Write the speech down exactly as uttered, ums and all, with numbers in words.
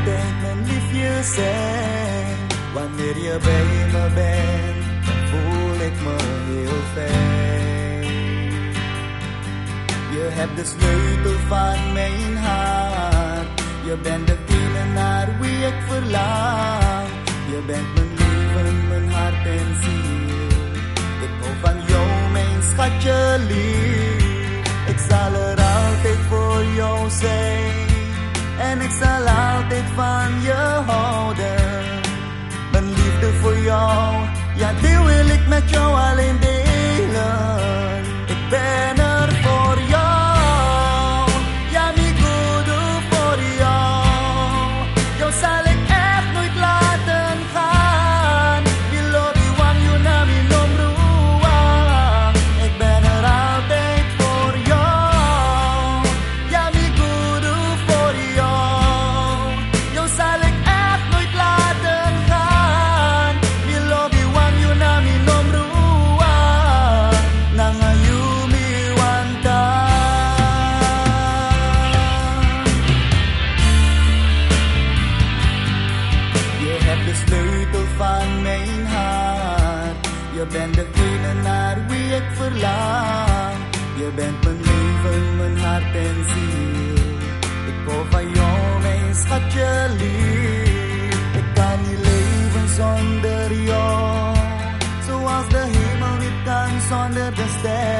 altijd mijn liefje zijn. Wanneer je bij me bent, dan voel ik me heel fijn. Je hebt de sleutel van mijn hart. Je bent degene naar wie ik verlang. Je bent mijn leven, mijn hart en ziel. Ik hou van jou, mijn schatje lief. Ik zal er altijd voor jou zijn. En ik zal altijd van je houden. Mijn liefde voor jou, ja die wil ik met jou alleen delen. Ik ben er voor jou, ja mi gudu voor jou. Jou zal ik echt nooit laten gaan. Bilobi wang you na mi nomrua. Ik ben er altijd voor jou, ja mi gudu voor jou. Jou zal ik echt nooit laten gaan. Bilobi wang you na mi nomrua. Nangayumi wanta. Je hebt de sleutel van mijn hart. Je bent degene naar wie ik verlang. Je bent mijn leven, mijn hart en ziel. Ik hou van jou, mijn schatje lief. Ik kan niet leven zonder jou, zoals de hemel niet kan zonder de ster.